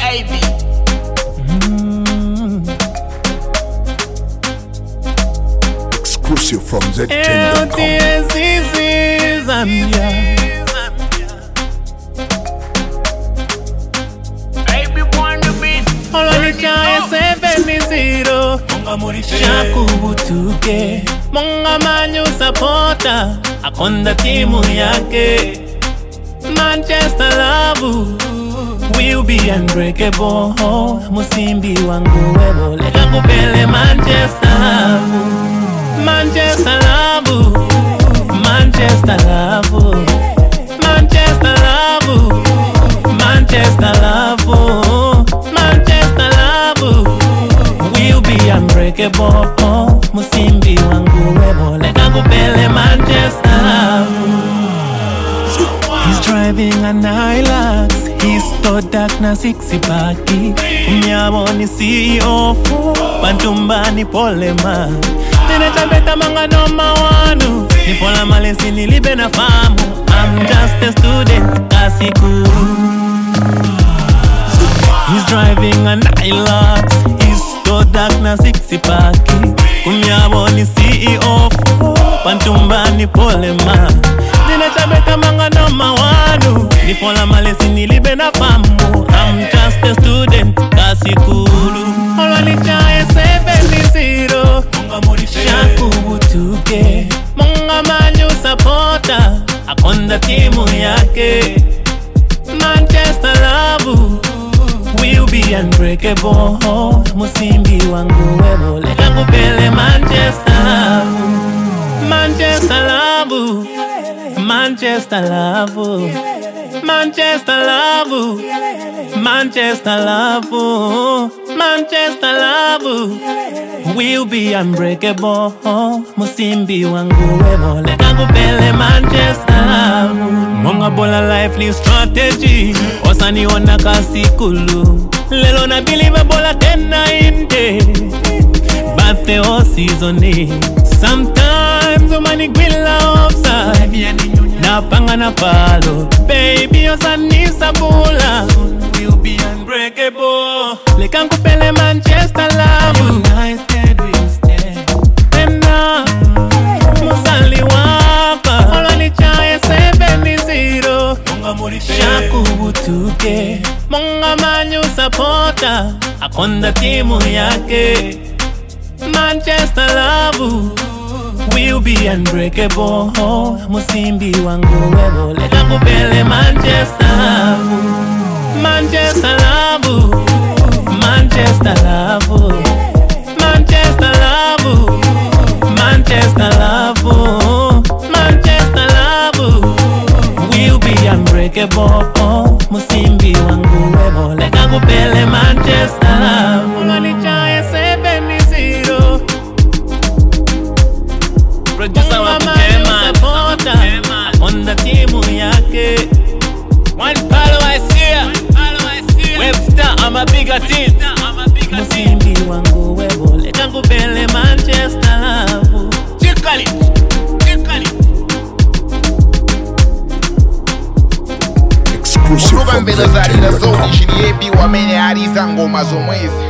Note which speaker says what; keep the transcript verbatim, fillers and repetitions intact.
Speaker 1: baby.
Speaker 2: Mm.
Speaker 3: Exclusive from Z ten dot com.
Speaker 1: Baby want to be
Speaker 2: Shakubutuke Monga manyu supporter Akonda timu yake Manchester love will be unbreakable. Musimbi wangu webo leka kupele Manchester love. Manchester love, Manchester love, Manchester love, Manchester love, Manchester love will be unbreakable. Musimbi wangu webo leka kupele Manchester love. He's driving an Hilux. He's stored dark na sixty baki. Mnyabo ni C E O Bantumba ni polema. Nene tabeta manga noma wanu. Ni pola malesi ni libe na famu. I'm just a student kasiku. He's driving an Hilux. He's stored dark na sixty baki. Mnyabo ni C E O Bantumba ni polema. Nene tabeta manga noma wanu. Ni pola malesi ni libe na famu. I'm just a student kasikulu. Olwani chae seven zero. Shakubutuke Monga manyu supporter Akonda timu yake Manchester love will be unbreakable. Musimbi wangu webo leka kupele Manchester love. Manchester love, Manchester love, Manchester love, Manchester love, Manchester love will be unbreakable. Musimbi wangu webo leka kupele Manchester love. Monga bola life ni strategy. Osani ona kasikulu. Lelo na believe bola tena inde. Bate o seasoni. Sometimes umani gwila offside. Na panga na follow. Baby osani sabula will be unbreakable. Leka kupele Manchester love. United will stand. Ena Musali wapa Olwani chae seven zero. Shakubutuke Monga manyu supporter Akonda timu yake Manchester love will be unbreakable. Musimbi wangu webo leka kupele Manchester love. Manchester love, Manchester love, Manchester love, Manchester love, Manchester love will be unbreakable. Musimbi wangu webo leka kupele Manchester love. Olwani chae seven zero. Producer wa Kema on the timu yake. One palo I see Webster, I'm a bigger team. Musimbi wangu webo leka kupele Manchester love.
Speaker 1: Chikali, chikali.
Speaker 3: Exclusive from Z ten dot com.
Speaker 1: Zoni shini ebi wa mene ari zango mazomwezi.